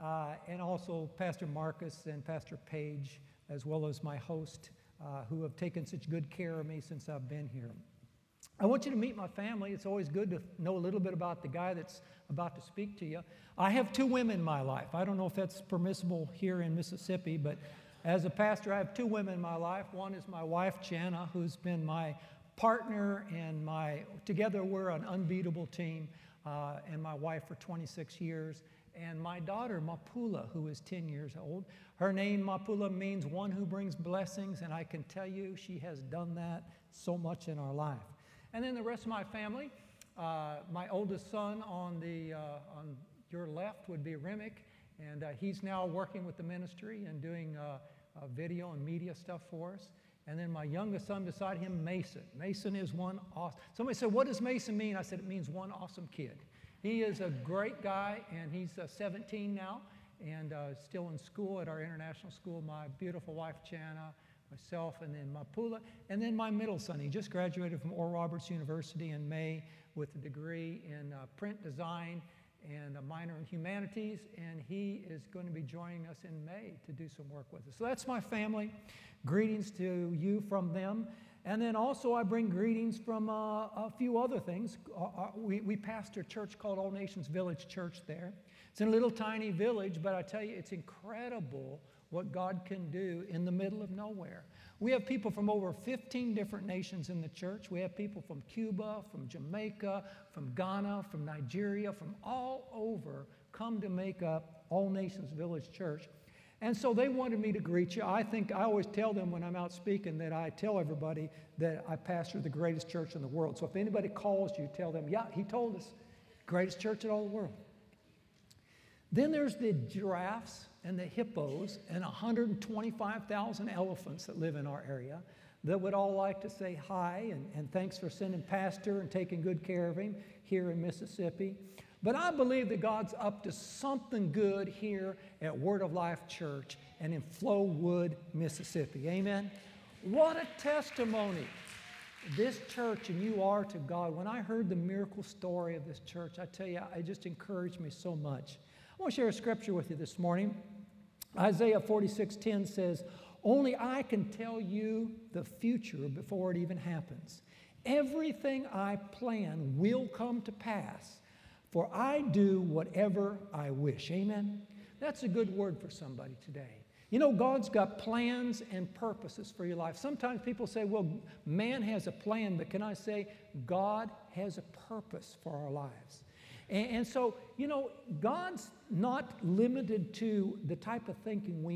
and also Pastor Marcus and Pastor Page, as well as my host, who have taken such good care of me since I've been here. I want you to meet my family. It's always good to know a little bit about the guy that's about to speak to you. I have two women in my life. I don't know if that's permissible here in Mississippi, but as a pastor, I have two women in my life. One is my wife, Jana, who's been my partner, and together we're an unbeatable team, and my wife for 26 years. And my daughter, Mapula, who is 10 years old. Her name, Mapula, means one who brings blessings, and I can tell you she has done that so much in our life. And then the rest of my family, my oldest son on your left would be Remick, and he's now working with the ministry and doing video and media stuff for us. And then my youngest son beside him, Mason. Mason is one awesome. Somebody said, what does Mason mean? I said, it means one awesome kid. He is a great guy, and he's 17 now, and still in school at our international school. My beautiful wife, Jana, myself, and then Mapula, and then my middle son. He just graduated from Oral Roberts University in May with a degree in print design and a minor in humanities, and he is going to be joining us in May to do some work with us. So that's my family. Greetings to you from them. And then also I bring greetings from a few other things. We pastor a church called All Nations Village Church there. It's in a little tiny village, but I tell you, it's incredible what God can do in the middle of nowhere. We have people from over 15 different nations in the church. We have people from Cuba, from Jamaica, from Ghana, from Nigeria, from all over come to make up All Nations Village Church. And so they wanted me to greet you. I always tell them when I'm out speaking that I tell everybody that I pastor the greatest church in the world. So if anybody calls you, tell them, yeah, he told us, greatest church in all the world. Then there's the giraffes and the hippos and 125,000 elephants that live in our area that would all like to say hi and thanks for sending Pastor and taking good care of him here in Mississippi. But I believe that God's up to something good here at Word of Life Church and in Flowood, Mississippi. Amen? What a testimony this church and you are to God. When I heard the miracle story of this church, I tell you, it just encouraged me so much. I want to share a scripture with you this morning. Isaiah 46:10 says, only I can tell you the future before it even happens. Everything I plan will come to pass, for I do whatever I wish. Amen? That's a good word for somebody today. You know, God's got plans and purposes for your life. Sometimes people say, well, man has a plan, but can I say, God has a purpose for our lives. And so, you know, God's not limited to the type of thinking we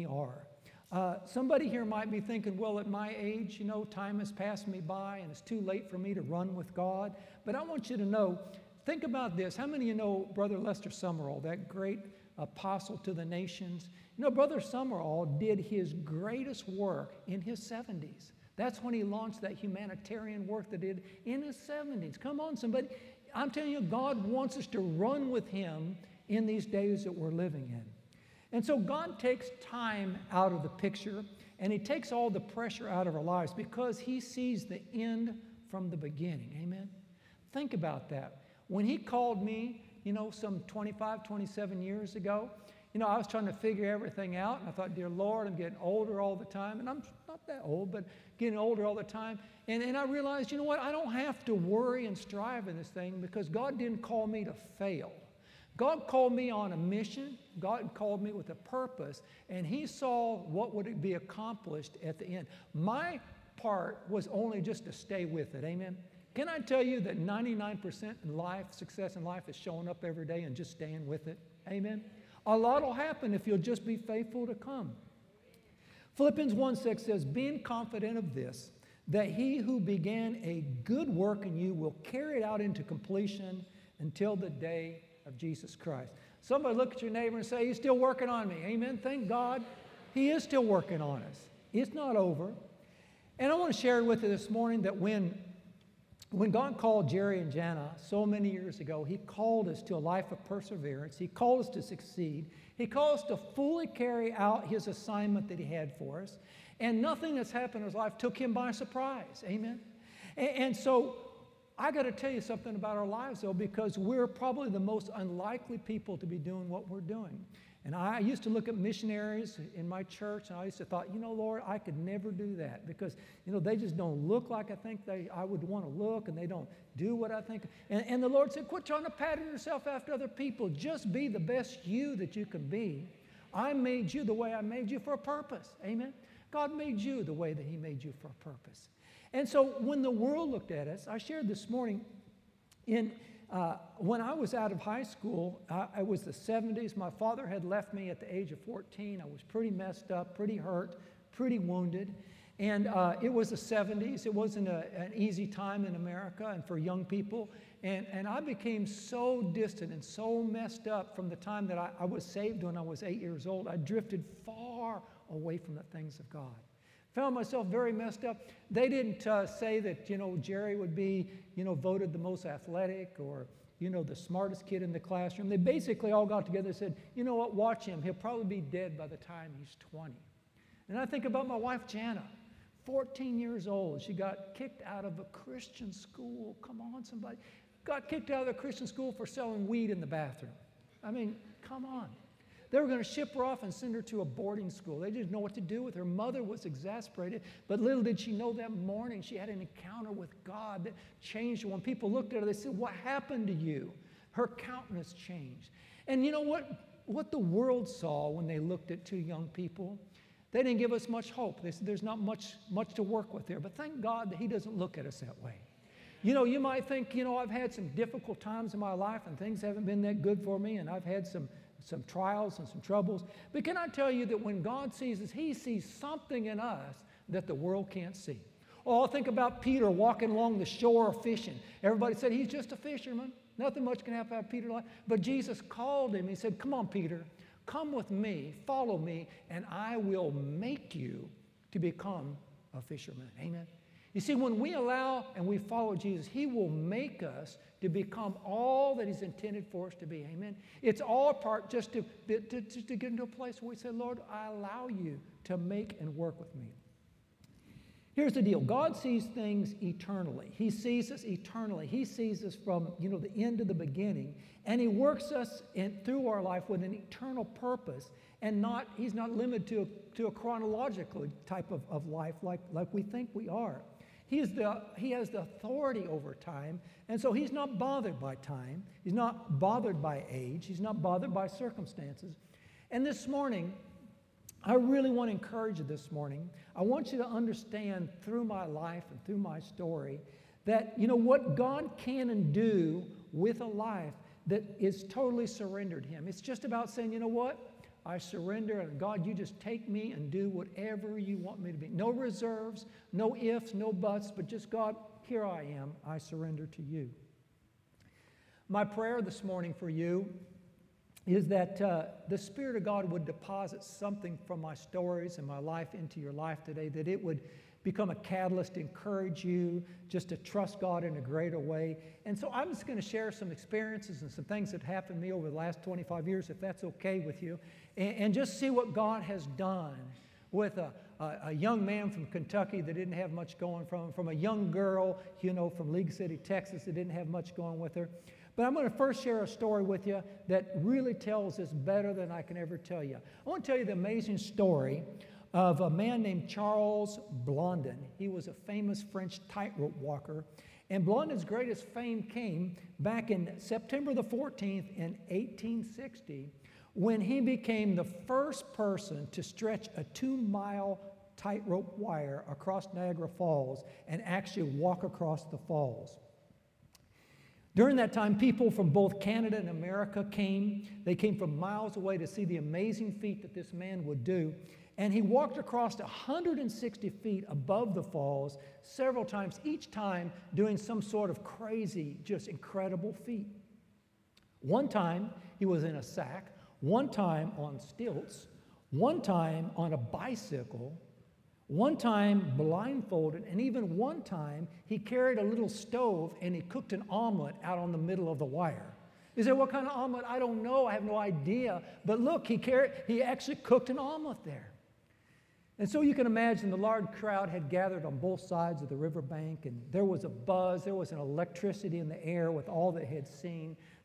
are. Somebody here might be thinking, well, at my age, you know, time has passed me by and it's too late for me to run with God. But I want you to know, think about this. How many of you know Brother Lester Sumrall, that great apostle to the nations? You know, Brother Sumrall did his greatest work in his 70s. That's when he launched that humanitarian work that he did in his 70s. Come on, somebody. I'm telling you, God wants us to run with him in these days that we're living in. And so God takes time out of the picture, and he takes all the pressure out of our lives because he sees the end from the beginning. Amen? Think about that. When he called me, you know, some 25, 27 years ago, you know, I was trying to figure everything out, and I thought, dear Lord, I'm getting older all the time, and I'm not that old, but getting older all the time. And I realized, you know what, I don't have to worry and strive in this thing because God didn't call me to fail. God called me on a mission. God called me with a purpose, and he saw what would be accomplished at the end. My part was only just to stay with it. Amen? Can I tell you that 99% in life, success in life, is showing up every day and just staying with it? Amen? A lot will happen if you'll just be faithful to come. Philippians 1:6 says, being confident of this, that he who began a good work in you will carry it out into completion until the day of Jesus Christ. Somebody look at your neighbor and say, he's still working on me. Amen? Thank God. He is still working on us. It's not over. And I want to share with you this morning that when God called Jerry and Jana so many years ago, he called us to a life of perseverance. He called us to succeed. He called us to fully carry out his assignment that he had for us. And nothing that's happened in his life took him by surprise. Amen? And so I got to tell you something about our lives, though, because we're probably the most unlikely people to be doing what we're doing. And I used to look at missionaries in my church, and I used to thought, Lord, I could never do that because, they just don't look like I think I would want to look, and they don't do what I think. And the Lord said, quit trying to pattern yourself after other people. Just be the best you that you can be. I made you the way I made you for a purpose. Amen? God made you the way that He made you for a purpose. And so when the world looked at us, I shared this morning when I was out of high school, it was the 70s. My father had left me at the age of 14. I was pretty messed up, pretty hurt, pretty wounded. And it was the 70s. It wasn't an easy time in America and for young people. And I became so distant and so messed up from the time that I was saved when I was 8 years old. I drifted far away from the things of God. Found myself very messed up. They didn't say that, Jerry would be, voted the most athletic or, the smartest kid in the classroom. They basically all got together and said, you know what, watch him. He'll probably be dead by the time he's 20. And I think about my wife, Jana, 14 years old. She got kicked out of a Christian school. Come on, somebody. Got kicked out of a Christian school for selling weed in the bathroom. I mean, come on. They were going to ship her off and send her to a boarding school. They didn't know what to do with her. Her mother was exasperated, but little did she know that morning she had an encounter with God that changed her. When people looked at her, they said, what happened to you? Her countenance changed. And you know what the world saw when they looked at two young people? They didn't give us much hope. They said, there's not much to work with there. But thank God that He doesn't look at us that way. You might think, I've had some difficult times in my life and things haven't been that good for me, and I've had some trials and some troubles. But can I tell you that when God sees us, He sees something in us that the world can't see. Oh, think about Peter walking along the shore fishing. Everybody said, he's just a fisherman. Nothing much can happen out of Peter's life. But Jesus called him. He said, come on, Peter. Come with me. Follow me. And I will make you to become a fisherman. Amen. You see, when we allow and we follow Jesus, He will make us to become all that He's intended for us to be. Amen. It's all a part just to get into a place where we say, Lord, I allow you to make and work with me. Here's the deal. God sees things eternally. He sees us eternally. He sees us from, the end to the beginning. And He works us through our life with an eternal purpose. And He's not limited to a chronological type of life like we think we are. He has the authority over time, and so He's not bothered by time. He's not bothered by age. He's not bothered by circumstances. And this morning, I really want to encourage you this morning. I want you to understand through my life and through my story that, what God can and do with a life that is totally surrendered to Him. It's just about saying, you know what? I surrender, and God, you just take me and do whatever you want me to be. No reserves, no ifs, no buts, but just, God, here I am. I surrender to you. My prayer this morning for you is that the Spirit of God would deposit something from my stories and my life into your life today, that it would become a catalyst to encourage you just to trust God in a greater way. And so I'm just going to share some experiences and some things that happened to me over the last 25 years, if that's okay with you, and just see what God has done with a young man from Kentucky that didn't have much going from a young girl, from League City, Texas, that didn't have much going with her. But I'm going to first share a story with you that really tells this better than I can ever tell you. I want to tell you the amazing story of a man named Charles Blondin. He was a famous French tightrope walker. And Blondin's greatest fame came back in September the 14th in 1860 when he became the first person to stretch a 2-mile tightrope wire across Niagara Falls and actually walk across the falls. During that time, people from both Canada and America came. They came from miles away to see the amazing feat that this man would do. And he walked across 160 feet above the falls several times, each time doing some sort of crazy, just incredible feat. One time, he was in a sack. One time on stilts. One time on a bicycle. One time blindfolded, and even one time he carried a little stove and he cooked an omelet out on the middle of the wire. You say, what kind of omelet? I don't know. I have no idea. But look, he actually cooked an omelet there. And so you can imagine the large crowd had gathered on both sides of the riverbank, and there was a buzz. There was an electricity in the air with all they had seen.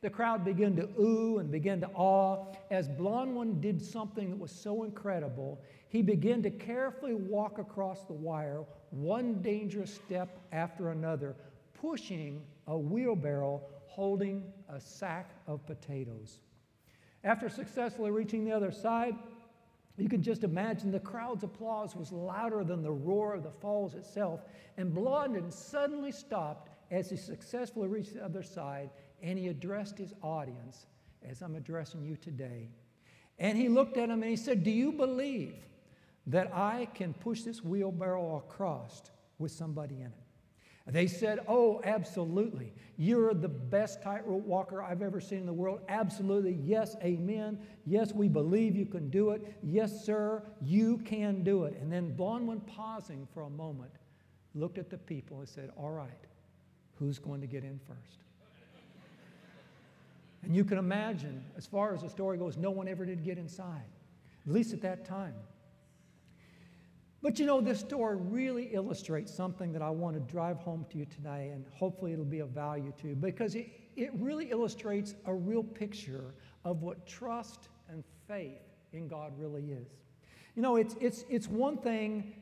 The crowd began to ooh and began to awe as Bronwyn did something that was so incredible. He began to carefully walk across the wire, one dangerous step after another, pushing a wheelbarrow holding a sack of potatoes. After successfully reaching the other side, you can just imagine the crowd's applause was louder than the roar of the falls itself, and Blondin suddenly stopped as he successfully reached the other side, and he addressed his audience as I'm addressing you today. And he looked at him and he said, "Do you believe that I can push this wheelbarrow across with somebody in it?" They said, "Oh, absolutely. You're the best tightrope walker I've ever seen in the world. Absolutely. Yes, amen. Yes, we believe you can do it. Yes, sir, you can do it." And then Bronwyn, pausing for a moment, looked at the people and said, "All right, who's going to get in first?" And you can imagine, as far as the story goes, no one ever did get inside, at least at that time. But you know, this story really illustrates something that I want to drive home to you today, and hopefully it'll be of value to you, because it really illustrates a real picture of what trust and faith in God really is. You know, it's one thing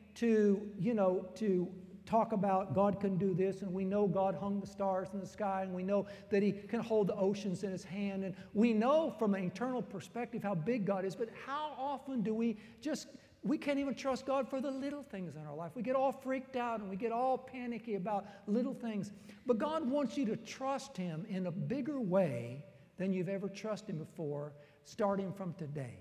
to talk about God can do this, and we know God hung the stars in the sky, and we know that He can hold the oceans in His hand, and we know from an eternal perspective how big God is, but how often do we can't even trust God for the little things in our life. We get all freaked out and we get all panicky about little things. But God wants you to trust Him in a bigger way than you've ever trusted Him before, starting from today.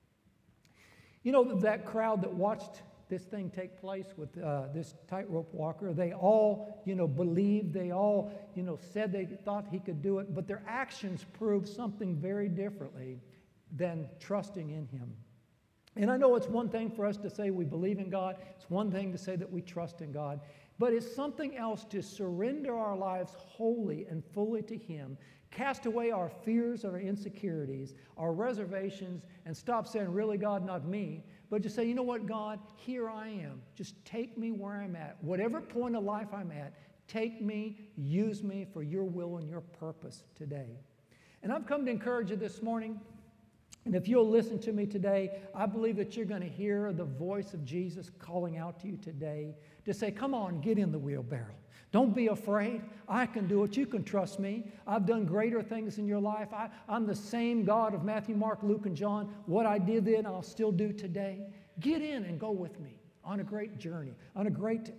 You know, that crowd that watched this thing take place with this tightrope walker, they all, believed, they all, said they thought he could do it, but their actions proved something very differently than trusting in Him. And I know it's one thing for us to say we believe in God. It's one thing to say that we trust in God. But it's something else to surrender our lives wholly and fully to Him, cast away our fears, our insecurities, our reservations, and stop saying, "Really, God, not me," but just say, "You know what, God, here I am. Just take me where I'm at. Whatever point of life I'm at, take me, use me for your will and your purpose today." And I've come to encourage you this morning. And if you'll listen to me today, I believe that you're going to hear the voice of Jesus calling out to you today to say, "Come on, get in the wheelbarrow. Don't be afraid. I can do it. You can trust me. I've done greater things in your life. I'm the same God of Matthew, Mark, Luke, and John. What I did then, I'll still do today. Get in and go with me on a great journey, on a great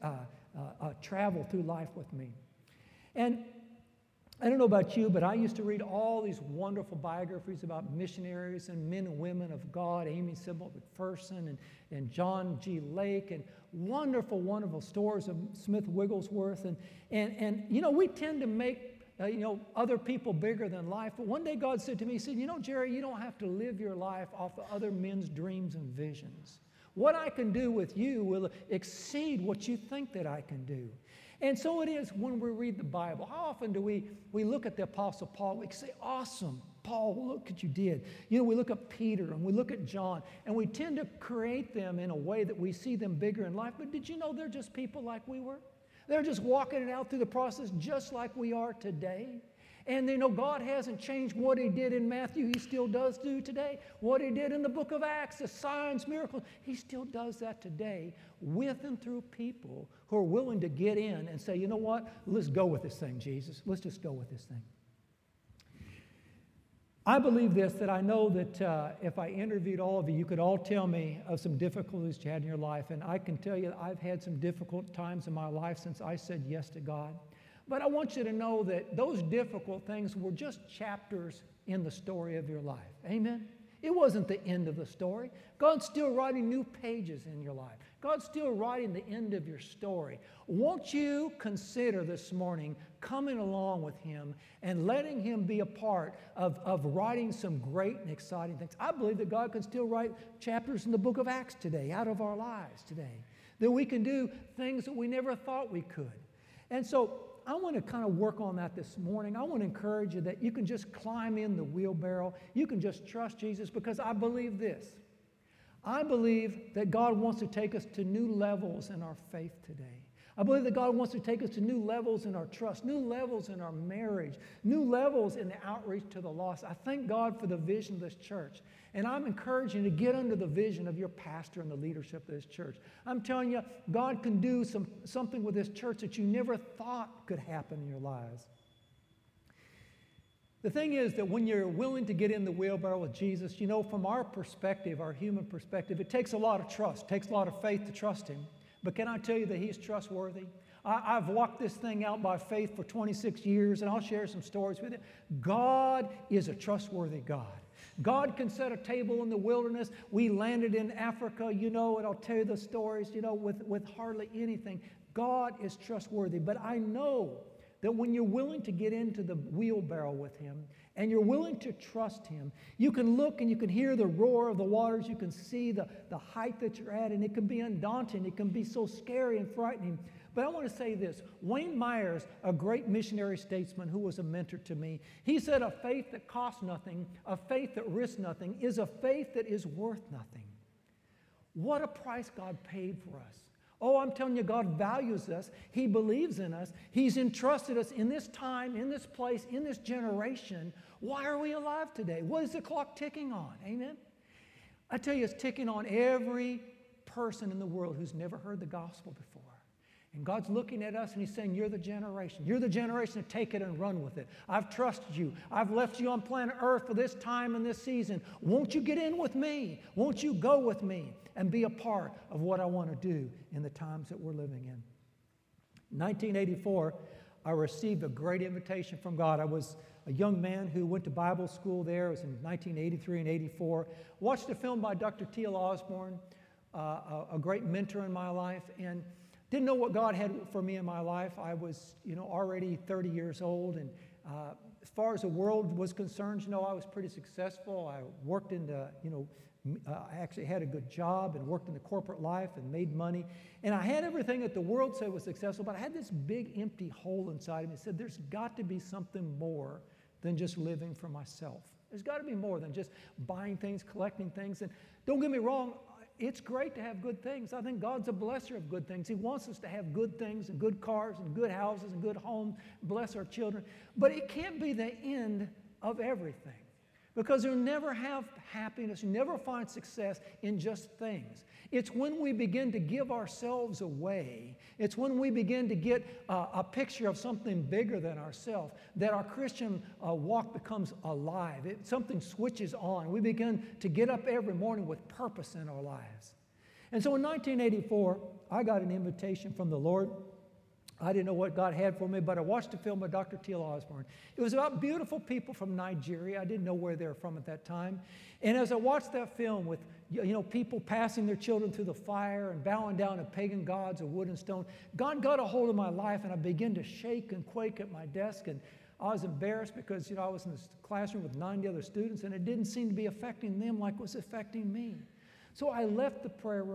travel through life with me." And I don't know about you, but I used to read all these wonderful biographies about missionaries and men and women of God, Amy Sibbald McPherson and John G. Lake, and wonderful, wonderful stories of Smith Wigglesworth. And we tend to make, other people bigger than life. But one day God said to me, He said, "Jerry, you don't have to live your life off of other men's dreams and visions. What I can do with you will exceed what you think that I can do." And so it is when we read the Bible. How often do we look at the Apostle Paul, we say, "Awesome, Paul, look what you did." We look at Peter and we look at John, and we tend to create them in a way that we see them bigger in life. But did you know they're just people like we were? They're just walking it out through the process just like we are today. And God hasn't changed what He did in Matthew. He still does do today. What He did in the book of Acts, the signs, miracles, He still does that today with and through people who are willing to get in and say, "You know what? Let's go with this thing, Jesus. Let's just go with this thing." I believe this, that I know that if I interviewed all of you, you could all tell me of some difficulties you had in your life. And I can tell you that I've had some difficult times in my life since I said yes to God. But I want you to know that those difficult things were just chapters in the story of your life. Amen? It wasn't the end of the story. God's still writing new pages in your life. God's still writing the end of your story. Won't you consider this morning coming along with Him and letting Him be a part of writing some great and exciting things? I believe that God can still write chapters in the book of Acts today, out of our lives today, that we can do things that we never thought we could. And so I want to kind of work on that this morning. I want to encourage you that you can just climb in the wheelbarrow. You can just trust Jesus, because I believe this. I believe that God wants to take us to new levels in our faith today. I believe that God wants to take us to new levels in our trust, new levels in our marriage, new levels in the outreach to the lost. I thank God for the vision of this church. And I'm encouraging you to get under the vision of your pastor and the leadership of this church. I'm telling you, God can do something with this church that you never thought could happen in your lives. The thing is that when you're willing to get in the wheelbarrow with Jesus, you know, from our perspective, our human perspective, it takes a lot of trust, takes a lot of faith to trust Him. But can I tell you that He's trustworthy? I've walked this thing out by faith for 26 years, and I'll share some stories with you. God is a trustworthy God. God can set a table in the wilderness. We landed in Africa, you know, and I'll tell you the stories, you know, with hardly anything. God is trustworthy. But I know that when you're willing to get into the wheelbarrow with Him and you're willing to trust Him, you can look and you can hear the roar of the waters. You can see the height that you're at, and it can be undaunting. It can be so scary and frightening. But I want to say this. Wayne Myers, a great missionary statesman who was a mentor to me, he said a faith that costs nothing, a faith that risks nothing, is a faith that is worth nothing. What a price God paid for us. Oh, I'm telling you, God values us. He believes in us. He's entrusted us in this time, in this place, in this generation. Why are we alive today? What is the clock ticking on? Amen? I tell you, it's ticking on every person in the world who's never heard the gospel before. And God's looking at us and He's saying, you're the generation. You're the generation to take it and run with it. I've trusted you. I've left you on planet Earth for this time and this season. Won't you get in with me? Won't you go with me and be a part of what I want to do in the times that we're living in? 1984, I received a great invitation from God. I was a young man who went to Bible school there. It was in 1983 and 84. Watched a film by Dr. T.L. Osborne, a great mentor in my life, and didn't know what God had for me in my life. I was, you know, already 30 years old, and as far as the world was concerned, you know, I was pretty successful. I worked in the, you know, I actually had a good job and worked in the corporate life and made money. And I had everything that the world said was successful, but I had this big empty hole inside of me that said, there's got to be something more than just living for myself. There's got to be more than just buying things, collecting things. And don't get me wrong, it's great to have good things. I think God's a blesser of good things. He wants us to have good things and good cars and good houses and good homes, bless our children. But it can't be the end of everything, because you'll never have happiness, you never find success in just things. It's when we begin to give ourselves away, it's when we begin to get a picture of something bigger than ourselves, that our Christian walk becomes alive. Something switches on. We begin to get up every morning with purpose in our lives. And so in 1984, I got an invitation from the Lord. I didn't know what God had for me, but I watched a film by Dr. T.L. Osborne. It was about beautiful people from Nigeria. I didn't know where they were from at that time. And as I watched that film with, you know, people passing their children through the fire and bowing down to pagan gods of wood and stone, God got a hold of my life, and I began to shake and quake at my desk. And I was embarrassed because, you know, I was in this classroom with 90 other students, and it didn't seem to be affecting them like it was affecting me. So I left the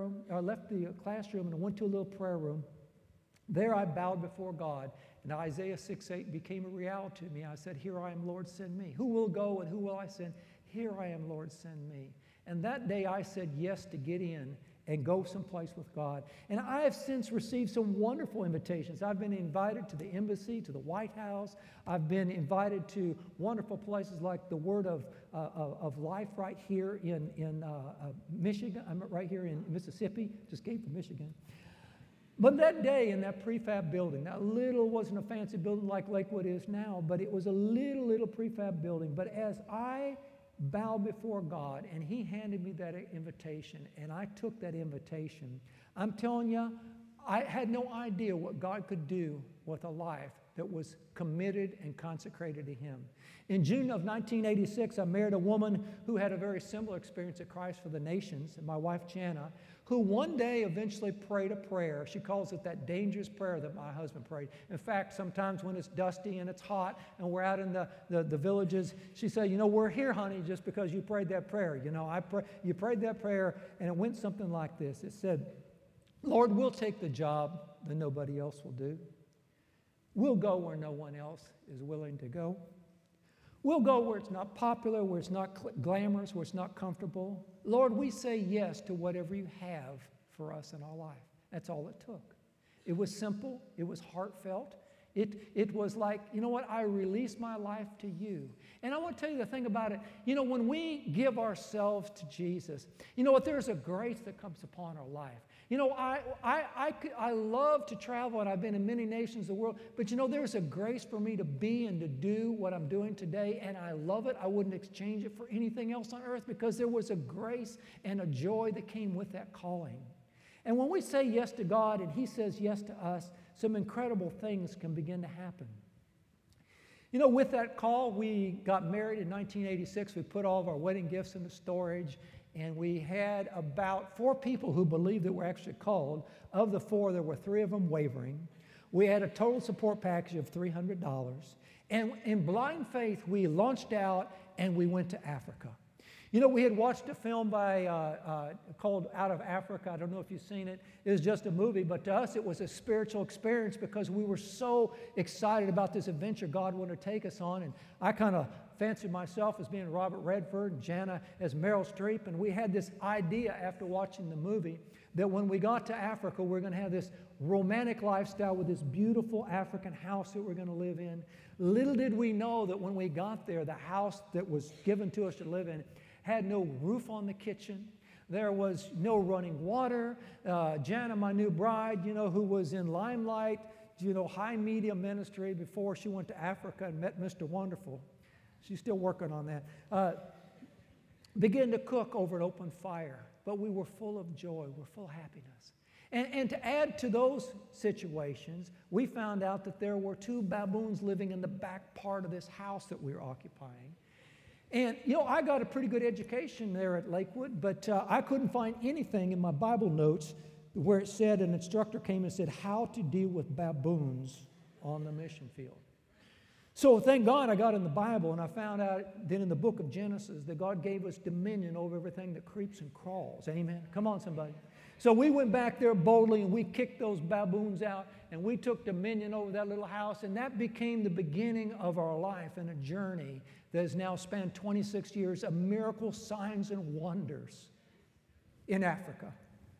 classroom, and I went to a little prayer room. There I bowed before God, and Isaiah 6:8 became a reality to me. I said, here I am, Lord, send me. Who will go and who will I send? Here I am, Lord, send me. And that day I said yes to get in and go someplace with God. And I have since received some wonderful invitations. I've been invited to the embassy, to the White House. I've been invited to wonderful places like the Word of Life right here in Michigan. I'm right here in Mississippi, just came from Michigan. But that day in that prefab building, that little, wasn't a fancy building like Lakewood is now, but it was a little prefab building. But as I bowed before God and He handed me that invitation and I took that invitation, I'm telling you, I had no idea what God could do with a life that was committed and consecrated to Him. In June of 1986, I married a woman who had a very similar experience at Christ for the Nations, and my wife, Jana, who one day eventually prayed a prayer. She calls it that dangerous prayer that my husband prayed. In fact, sometimes when it's dusty and it's hot and we're out in the villages, she said, you know, we're here, honey, just because you prayed that prayer. You know, you prayed that prayer, and it went something like this. It said, Lord, we'll take the job that nobody else will do. We'll go where no one else is willing to go. We'll go where it's not popular, where it's not glamorous, where it's not comfortable. Lord, we say yes to whatever you have for us in our life. That's all it took. It was simple. It was heartfelt. It was like, you know what, I release my life to you. And I want to tell you the thing about it. You know, when we give ourselves to Jesus, you know what, there's a grace that comes upon our life. You know, I love to travel, and I've been in many nations of the world, but you know, there's a grace for me to be and to do what I'm doing today, and I love it. I wouldn't exchange it for anything else on earth, because there was a grace and a joy that came with that calling. And when we say yes to God and He says yes to us, some incredible things can begin to happen. You know, with that call, we got married in 1986. We put all of our wedding gifts in the storage, and we had about 4 people who believed that we're actually called. Of the 4, there were 3 of them wavering. We had a total support package of $300. And in blind faith, we launched out and we went to Africa. You know, we had watched a film called Out of Africa. I don't know if you've seen it. It was just a movie, but to us it was a spiritual experience because we were so excited about this adventure God wanted to take us on. And I kind of fancied myself as being Robert Redford and Jana as Meryl Streep. And we had this idea after watching the movie that when we got to Africa, we're going to have this romantic lifestyle with this beautiful African house that we're going to live in. Little did we know that when we got there, the house that was given to us to live in had no roof on the kitchen. There was no running water. Jana, my new bride, you know, who was in Limelight, you know, high media ministry before she went to Africa and met Mr. Wonderful. She's still working on that. Began to cook over an open fire. But we were full of joy. We're full of happiness. And to add to those situations, we found out that there were 2 baboons living in the back part of this house that we were occupying. And, you know, I got a pretty good education there at Lakewood, but I couldn't find anything in my Bible notes where it said, an instructor came and said, how to deal with baboons on the mission field. So thank God I got in the Bible, and I found out then in the book of Genesis that God gave us dominion over everything that creeps and crawls. Amen? Come on, somebody. So we went back there boldly, and we kicked those baboons out, and we took dominion over that little house, and that became the beginning of our life and a journey that has now spanned 26 years of miracles, signs, and wonders in Africa.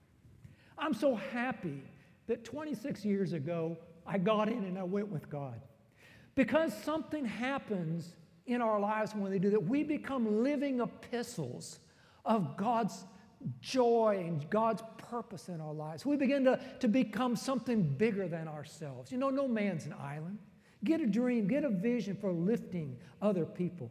I'm so happy that 26 years ago, I got in and I went with God. Because something happens in our lives when they do that. We become living epistles of God's joy and God's purpose in our lives. We begin to become something bigger than ourselves. You know, no man's an island. Get a dream, get a vision for lifting other people.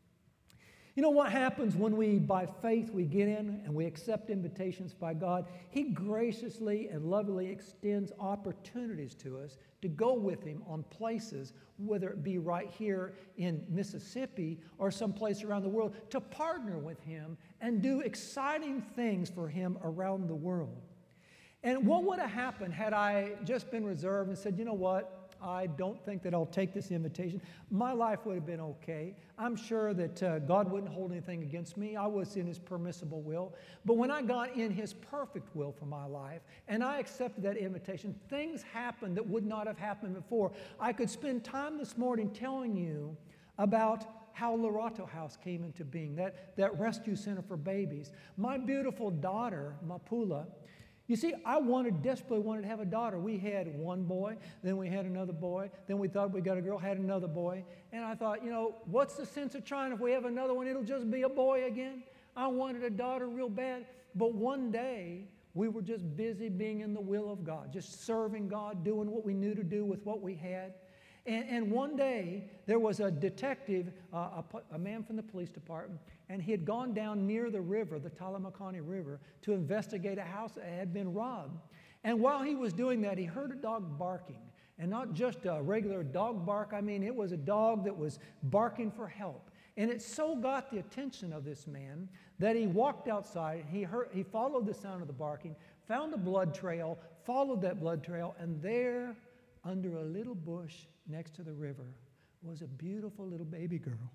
You know what happens when we, by faith, we get in and we accept invitations by God? He graciously and lovingly extends opportunities to us to go with Him on places, whether it be right here in Mississippi or someplace around the world, to partner with Him and do exciting things for Him around the world. And what would have happened had I just been reserved and said, you know what? I don't think that I'll take this invitation. My life would have been okay. I'm sure that God wouldn't hold anything against me. I was in His permissible will. But when I got in His perfect will for my life and I accepted that invitation, things happened that would not have happened before. I could spend time this morning telling you about how Lorato House came into being, that rescue center for babies. My beautiful daughter, Mapula, you see, I desperately wanted to have a daughter. We had one boy, then we had another boy, then we thought we got a girl, had another boy. And I thought, you know, what's the sense of trying if we have another one, it'll just be a boy again? I wanted a daughter real bad. But one day, we were just busy being in the will of God, just serving God, doing what we knew to do with what we had. And one day, there was a detective, a man from the police department, and he had gone down near the river, the Talamacani River, to investigate a house that had been robbed. And while he was doing that, he heard a dog barking. And not just a regular dog bark, I mean, it was a dog that was barking for help. And it so got the attention of this man that he walked outside, he followed the sound of the barking, found a blood trail, followed that blood trail, and there, under a little bush next to the river, was a beautiful little baby girl.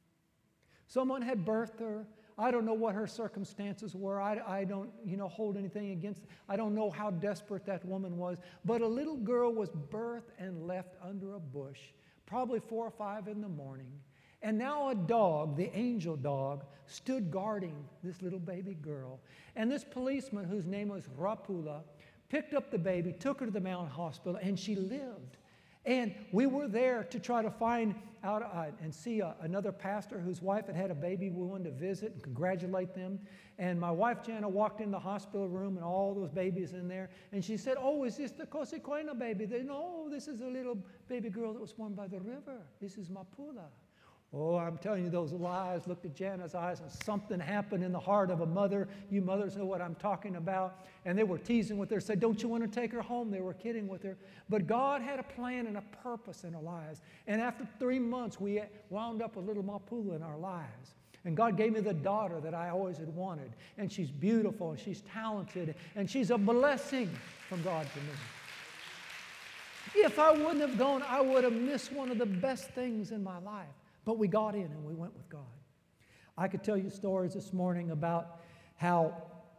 Someone had birthed her. I don't know what her circumstances were. I don't, hold anything against. I don't know how desperate that woman was. But a little girl was birthed and left under a bush, probably 4 or 5 in the morning. And now a dog, the angel dog, stood guarding this little baby girl. And this policeman, whose name was Rapula, picked up the baby, took her to the Mountain Hospital, and she lived. And we were there to try to find out and see another pastor whose wife had had a baby. We wanted to visit and congratulate them. And my wife, Jana, walked in the hospital room and all those babies in there. And she said, "Oh, is this the Cosicoina baby?" No, this is a little baby girl that was born by the river. This is Mapula. Oh, I'm telling you, those eyes looked at Jana's eyes, and something happened in the heart of a mother. You mothers know what I'm talking about. And they were teasing with her, said, "Don't you want to take her home?" They were kidding with her. But God had a plan and a purpose in our lives. And after 3 months, we wound up with little Mapula in our lives. And God gave me the daughter that I always had wanted. And she's beautiful, and she's talented, and she's a blessing from God to me. If I wouldn't have gone, I would have missed one of the best things in my life. But we got in and we went with God. I could tell you stories this morning about how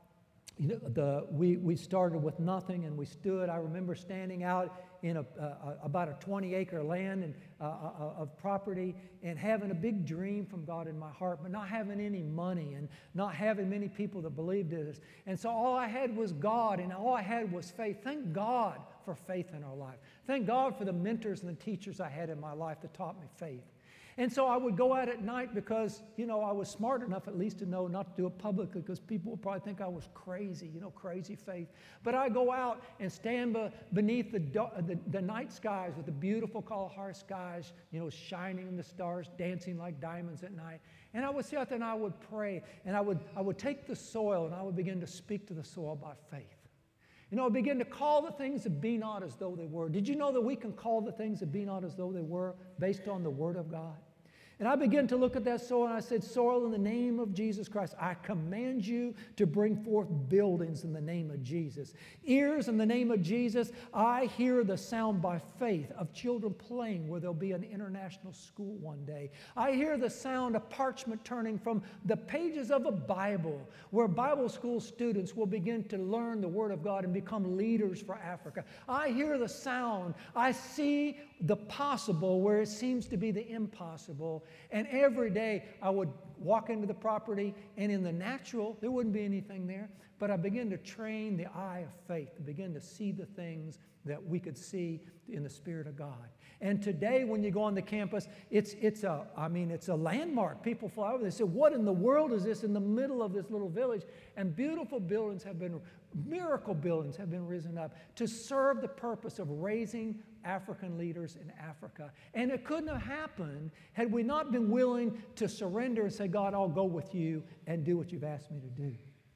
we started with nothing and we stood. I remember standing out in about a 20-acre land and, of property and having a big dream from God in my heart, but not having any money and not having many people that believed in us. And so all I had was God, and all I had was faith. Thank God for faith in our life. Thank God for the mentors and the teachers I had in my life that taught me faith. And so I would go out at night because, I was smart enough at least to know not to do it publicly because people would probably think I was crazy, crazy faith. But I go out and stand beneath the night skies with the beautiful Kalahari skies, shining in the stars, dancing like diamonds at night. And I would sit out there and I would pray, and I would take the soil and I would begin to speak to the soil by faith. I begin to call the things that be not as though they were. Did you know that we can call the things that be not as though they were based on the Word of God? And I began to look at that soil and I said, "Soil, in the name of Jesus Christ, I command you to bring forth buildings in the name of Jesus. Ears, in the name of Jesus, I hear the sound by faith of children playing where there'll be an international school one day. I hear the sound of parchment turning from the pages of a Bible where Bible school students will begin to learn the Word of God and become leaders for Africa. I hear the sound. I see the possible where it seems to be the impossible. And every day I would walk into the property, and in the natural, there wouldn't be anything there. But I began to train the eye of faith to begin to see the things that we could see in the Spirit of God. And today, when you go on the campus, it's a landmark. People fly over. They say, "What in the world is this in the middle of this little village?" And beautiful buildings miracle buildings have been risen up to serve the purpose of raising African leaders in Africa. And it couldn't have happened had we not been willing to surrender and say, "God, I'll go with you and do what you've asked me to do."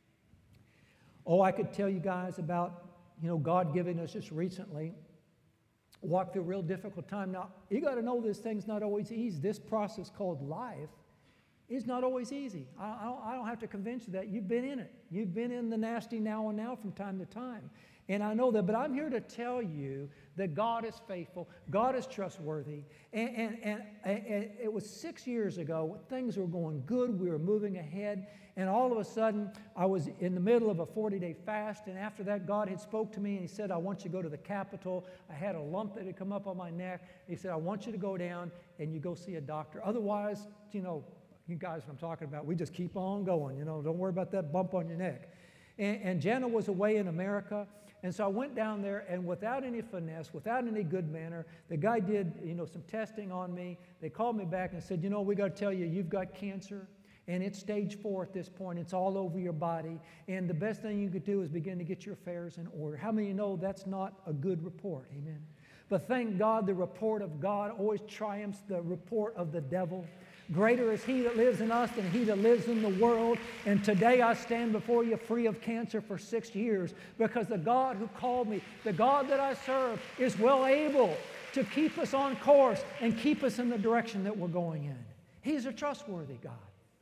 Oh, I could tell you guys about, God giving us just recently, walked through a real difficult time. Now, you got to know this thing's not always easy. This process called life is not always easy. I don't have to convince you that. You've been in it. You've been in the nasty now and now from time to time. And I know that, but I'm here to tell you that God is faithful, God is trustworthy. And it was 6 years ago, things were going good, we were moving ahead, and all of a sudden, I was in the middle of a 40-day fast, and after that, God had spoke to me, and He said, "I want you to go to the Capitol." I had a lump that had come up on my neck. He said, "I want you to go down, and you go see a doctor. Otherwise, you guys what I'm talking about, we just keep on going, don't worry about that bump on your neck." And Jana was away in America, and so I went down there, and without any finesse, without any good manner, the guy did, some testing on me. They called me back and said, "We got to tell you, you've got cancer, and it's stage 4 at this point. It's all over your body, and the best thing you could do is begin to get your affairs in order." How many of you know that's not a good report? Amen. But thank God, the report of God always triumphs the report of the devil. Greater is He that lives in us than he that lives in the world. And today I stand before you free of cancer for 6 years because the God who called me, the God that I serve, is well able to keep us on course and keep us in the direction that we're going in. He's a trustworthy God.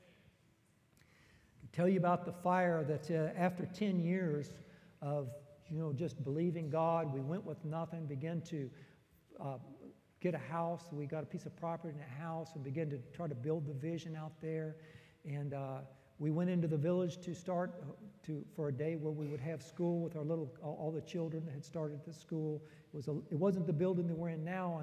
I can tell you about the fire that's after 10 years of just believing God. We went with nothing, began to get a house. We got a piece of property in a house and began to try to build the vision out there. And we went into the village to start for a day where we would have school with all the children that had started the school. It wasn't the building that we're in now, and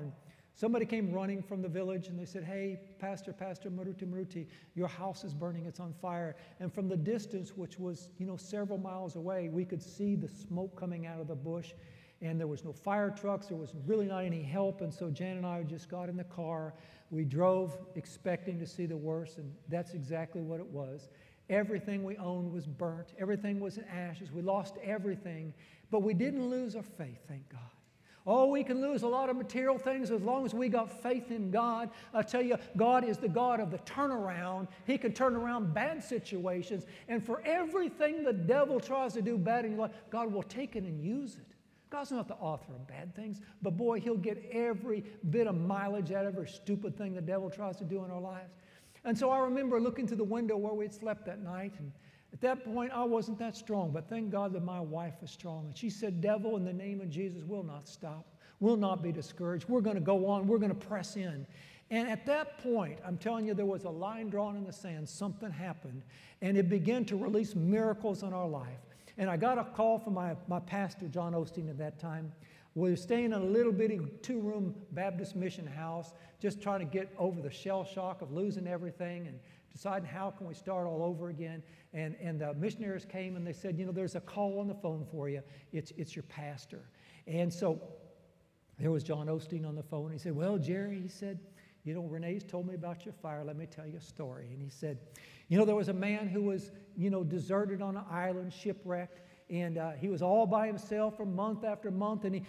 Somebody came running from the village and they said, "Hey, Pastor Maruti, your house is burning, it's on fire." And from the distance, which was, several miles away, we could see the smoke coming out of the bush. And there was no fire trucks, there was really not any help. And so Jan and I just got in the car. We drove expecting to see the worst, and that's exactly what it was. Everything we owned was burnt. Everything was in ashes. We lost everything, but we didn't lose our faith, thank God. Oh, we can lose a lot of material things as long as we got faith in God. I tell you, God is the God of the turnaround. He can turn around bad situations. And for everything the devil tries to do bad in your life, God will take it and use it. God's not the author of bad things, but boy, He'll get every bit of mileage out of every stupid thing the devil tries to do in our lives. And so I remember looking through the window where we'd slept that night, and at that point, I wasn't that strong, but thank God that my wife was strong. And she said, "Devil, in the name of Jesus, we'll not stop. We'll not be discouraged. We're going to go on. We're going to press in." And at that point, I'm telling you, there was a line drawn in the sand. Something happened, and it began to release miracles in our life. And I got a call from my pastor, John Osteen, at that time. We were staying in a little bitty 2-room Baptist mission house, just trying to get over the shell shock of losing everything and deciding how can we start all over again. And the missionaries came and they said, "There's a call on the phone for you. It's your pastor." And so there was John Osteen on the phone. He said, "Well, Jerry," he said, "Renee's told me about your fire. Let me tell you a story." And he said, "There was a man who was, deserted on an island, shipwrecked, and he was all by himself for month after month, and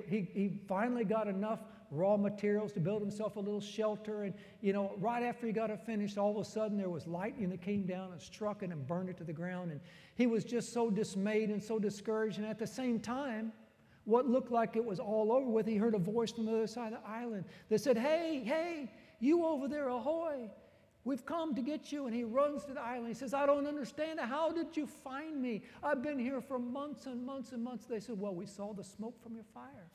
he finally got enough raw materials to build himself a little shelter, and, right after he got it finished, all of a sudden there was lightning that came down and struck it and burned it to the ground, and he was just so dismayed and so discouraged, and at the same time, what looked like it was all over with, he heard a voice from the other side of the island that said, hey, you over there, ahoy, we've come to get you." And he runs to the island. He says, "I don't understand. How did you find me? I've been here for months and months and months." They said, "Well, we saw the smoke from your fire."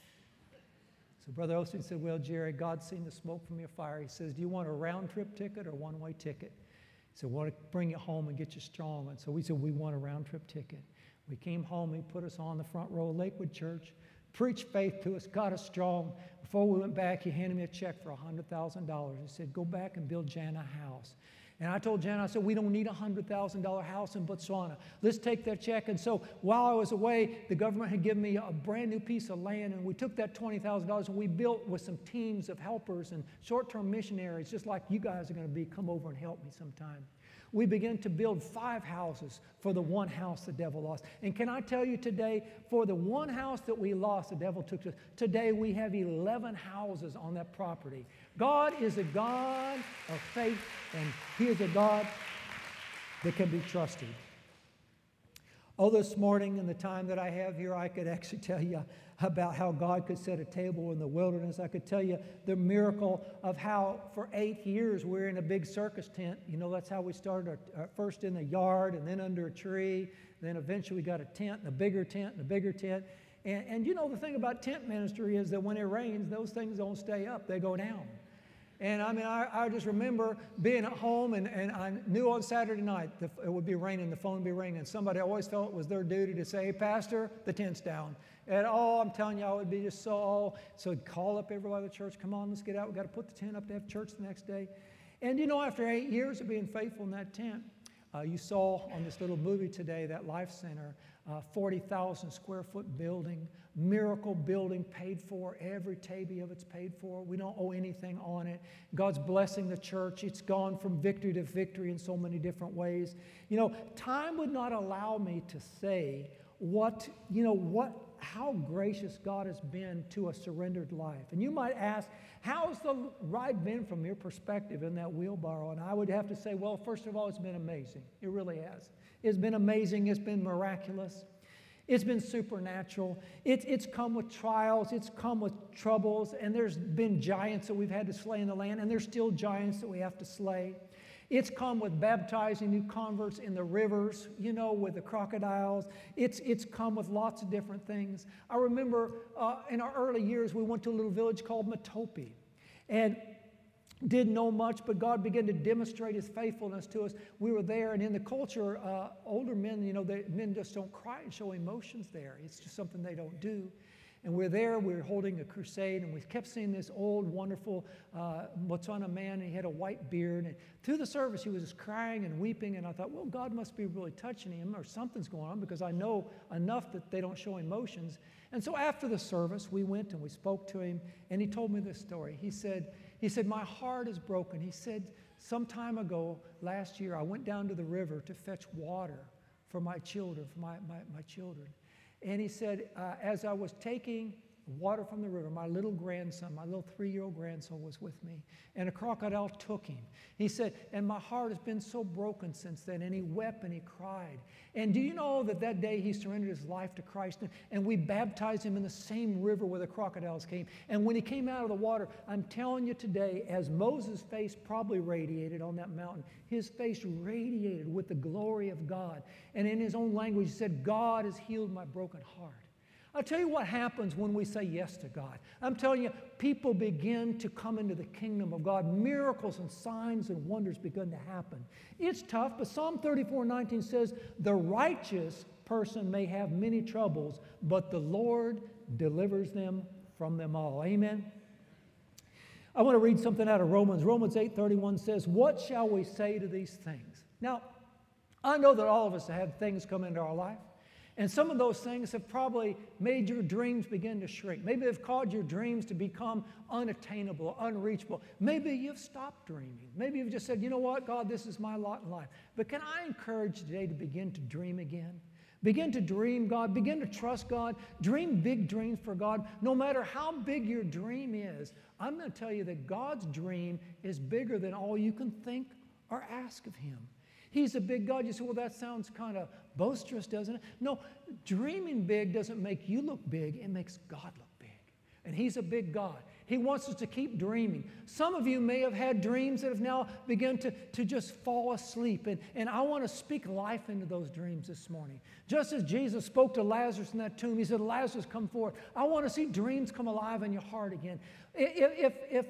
So Brother Osteen said, "Well, Jerry, God's seen the smoke from your fire." He says, "Do you want a round-trip ticket or a one-way ticket?" He said, "We want to bring you home and get you strong." And so we said, "We want a round-trip ticket." We came home. He put us on the front row of Lakewood Church, preached faith to us, got us strong. Before we went back, he handed me a check for $100,000. He said, "Go back and build Jan a house." And I told Jan, I said, "We don't need a $100,000 house in Botswana. Let's take that check." And so while I was away, the government had given me a brand new piece of land, and we took that $20,000 and we built with some teams of helpers and short-term missionaries, just like you guys are going to be. Come over and help me sometime. We began to build 5 houses for the one house the devil lost. And can I tell you today, for the one house that we lost, the devil took to us, today we have 11 houses on that property. God is a God of faith, and He is a God that can be trusted. Oh, this morning, in the time that I have here, I could actually tell you about how God could set a table in the wilderness. I could tell you the miracle of how for 8 years we're in a big circus tent. That's how we started, first in the yard and then under a tree. Then eventually we got a tent and a bigger tent and a bigger tent. And the thing about tent ministry is that when it rains, those things don't stay up, they go down. And I just remember being at home, and I knew on Saturday night it would be raining, the phone would be ringing, and somebody always felt it was their duty to say, "Hey, Pastor, the tent's down." And I'm telling you, I would be just so I'd call up everybody at the church, "Come on, let's get out. We've got to put the tent up to have church the next day." And after 8 years of being faithful in that tent, you saw on this little movie today, that Life Center, 40,000 square foot building, miracle building, paid for. Every tabby of it's paid for. We don't owe anything on it. God's blessing the church. It's gone from victory to victory in so many different ways. Time would not allow me to say how gracious God has been to a surrendered life. And you might ask, how's the ride been from your perspective in that wheelbarrow? And I would have to say, well, first of all, it's been amazing. It really has. It's been amazing. It's been miraculous. It's been supernatural. It's come with trials. It's come with troubles. And there's been giants that we've had to slay in the land. And there's still giants that we have to slay. It's come with baptizing new converts in the rivers, with the crocodiles. It's come with lots of different things. I remember in our early years, we went to a little village called Matopi. And didn't know much, but God began to demonstrate His faithfulness to us. We were there, and in the culture, older men, men just don't cry and show emotions there. It's just something they don't do. And we're there, we were holding a crusade, and we kept seeing this old, wonderful Motswana man, and he had a white beard. And through the service, he was just crying and weeping, and I thought, well, God must be really touching him, or something's going on, because I know enough that they don't show emotions. And so after the service, we went and we spoke to him, and he told me this story. He said, my heart is broken. He said, some time ago, last year, I went down to the river to fetch water for my children, my children. And he said, as I was taking water from the river, my little grandson, my little 3-year-old grandson was with me, and a crocodile took him. He said, and my heart has been so broken since then, and he wept and he cried. And do you know that day he surrendered his life to Christ, and we baptized him in the same river where the crocodiles came. And when he came out of the water, I'm telling you today, as Moses' face probably radiated on that mountain, his face radiated with the glory of God. And in his own language, he said, God has healed my broken heart. I'll tell you what happens when we say yes to God. I'm telling you, people begin to come into the kingdom of God. Miracles and signs and wonders begin to happen. It's tough, but Psalm 34:19 says, the righteous person may have many troubles, but the Lord delivers them from them all. Amen? I want to read something out of Romans. Romans 8:31 says, what shall we say to these things? Now, I know that all of us have had things come into our life. And some of those things have probably made your dreams begin to shrink. Maybe they've caused your dreams to become unattainable, unreachable. Maybe you've stopped dreaming. Maybe you've just said, you know what, God, this is my lot in life. But can I encourage you today to begin to dream again? Begin to dream God. Begin to trust God. Dream big dreams for God. No matter how big your dream is, I'm going to tell you that God's dream is bigger than all you can think or ask of Him. He's a big God. You say, well, that sounds kind of boisterous, doesn't it? No, dreaming big doesn't make you look big. It makes God look big. And He's a big God. He wants us to keep dreaming. Some of you may have had dreams that have now begun to just fall asleep. And I want to speak life into those dreams this morning. Just as Jesus spoke to Lazarus in that tomb, He said, Lazarus, come forth. I want to see dreams come alive in your heart again. If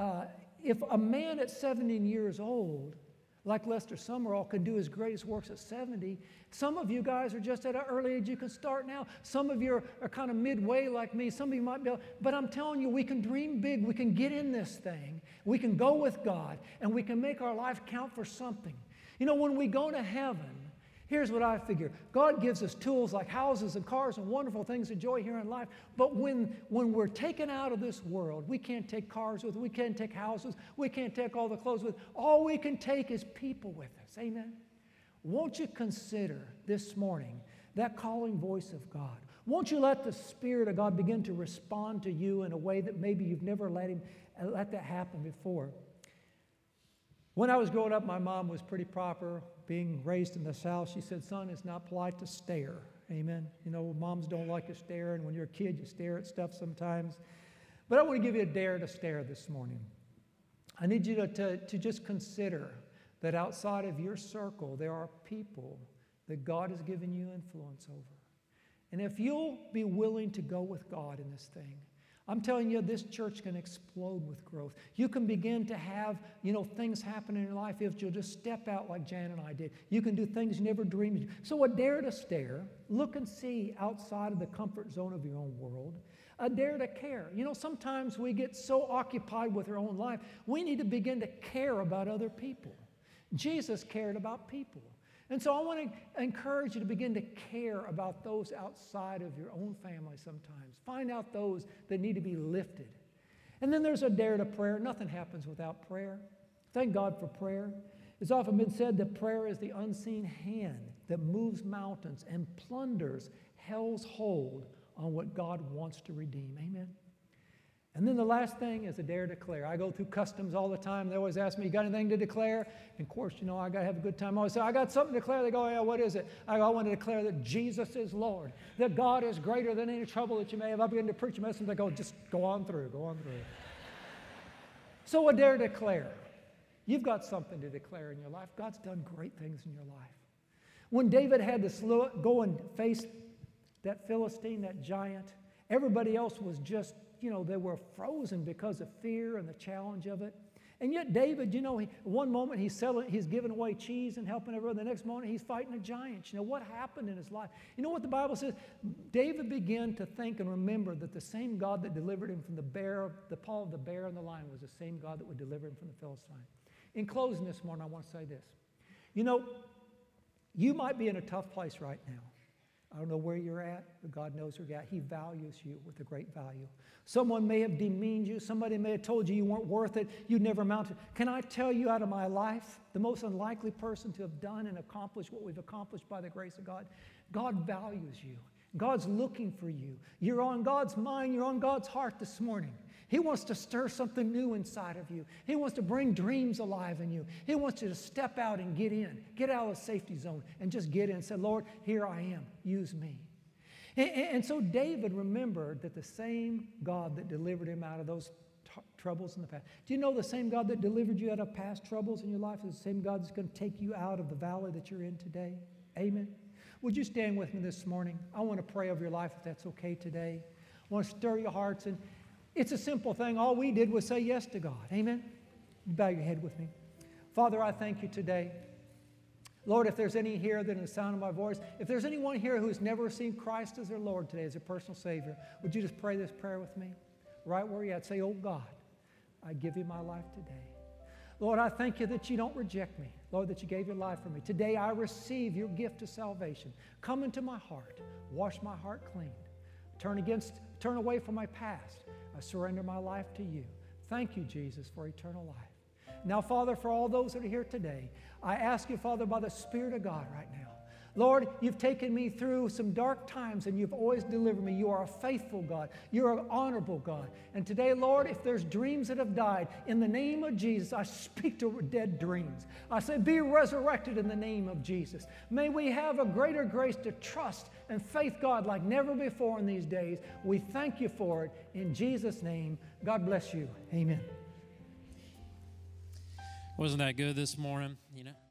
a man at 17 years old, like Lester Summerall, can do his greatest works at 70. Some of you guys are just at an early age. You can start now. Some of you are kind of midway like me. Some of you might be able, but I'm telling you, we can dream big. We can get in this thing. We can go with God, and we can make our life count for something. You know, when we go to heaven, here's what I figure. God gives us tools like houses and cars and wonderful things to enjoy here in life. But when we're taken out of this world, we can't take cars with us. We can't take houses. We can't take all the clothes with us. All we can take is people with us. Amen? Won't you consider this morning that calling voice of God? Won't you let the Spirit of God begin to respond to you in a way that maybe you've never let that happen before? When I was growing up, my mom was pretty proper. Being raised in the South, she said, son, it's not polite to stare. Amen. You know, moms don't like to stare, and when you're a kid, you stare at stuff sometimes. But I want to give you a dare to stare this morning. I need you to just consider that outside of your circle, there are people that God has given you influence over. And if you'll be willing to go with God in this thing, I'm telling you, this church can explode with growth. You can begin to have, things happen in your life if you'll just step out like Jan and I did. You can do things you never dreamed of. So a dare to stare. Look and see outside of the comfort zone of your own world. A dare to care. Sometimes we get so occupied with our own life, we need to begin to care about other people. Jesus cared about people. And so I want to encourage you to begin to care about those outside of your own family sometimes. Find out those that need to be lifted. And then there's a dare to prayer. Nothing happens without prayer. Thank God for prayer. It's often been said that prayer is the unseen hand that moves mountains and plunders hell's hold on what God wants to redeem. Amen? And then the last thing is a dare to declare. I go through customs all the time. They always ask me, you got anything to declare? And of course, I got to have a good time. I always say, I got something to declare. They go, yeah, what is it? I want to declare that Jesus is Lord, that God is greater than any trouble that you may have. I begin to preach a message. They go, just go on through. So a dare to declare. You've got something to declare in your life. God's done great things in your life. When David had to go and face that Philistine, that giant, everybody else was just, they were frozen because of fear and the challenge of it. And yet David, one moment he's giving away cheese and helping everyone. The next moment he's fighting a giant. What happened in his life? You know what the Bible says? David began to think and remember that the same God that delivered him from the paw of the bear and the lion was the same God that would deliver him from the Philistine. In closing this morning, I want to say this. You might be in a tough place right now. I don't know where you're at, but God knows where you're at. He values you with a great value. Someone may have demeaned you. Somebody may have told you weren't worth it. You'd never amount to. Can I tell you out of my life, the most unlikely person to have done and accomplished what we've accomplished by the grace of God? God values you. God's looking for you. You're on God's mind. You're on God's heart this morning. He wants to stir something new inside of you. He wants to bring dreams alive in you. He wants you to step out and get in. Get out of the safety zone and just get in and say, Lord, here I am. Use me. And so David remembered that the same God that delivered him out of those troubles in the past. Do you know the same God that delivered you out of past troubles in your life is the same God that's going to take you out of the valley that you're in today? Amen. Would you stand with me this morning? I want to pray over your life if that's okay today. I want to stir your hearts, and it's a simple thing. All we did was say yes to God. Amen? Bow your head with me. Father, I thank you today. Lord, if there's any here that in the sound of my voice, if there's anyone here who's never received Christ as their Lord today, as their personal Savior, would you just pray this prayer with me? Right where you're at. Say, oh God, I give you my life today. Lord, I thank you that you don't reject me. Lord, that you gave your life for me. Today I receive your gift of salvation. Come into my heart. Wash my heart clean. Turn away from my past. I surrender my life to you. Thank you, Jesus, for eternal life. Now, Father, for all those that are here today, I ask you, Father, by the Spirit of God right now, Lord, you've taken me through some dark times and you've always delivered me. You are a faithful God. You're an honorable God. And today, Lord, if there's dreams that have died, in the name of Jesus, I speak to dead dreams. I say, be resurrected in the name of Jesus. May we have a greater grace to trust and faith God like never before in these days. We thank you for it. In Jesus' name, God bless you. Amen. Wasn't that good this morning?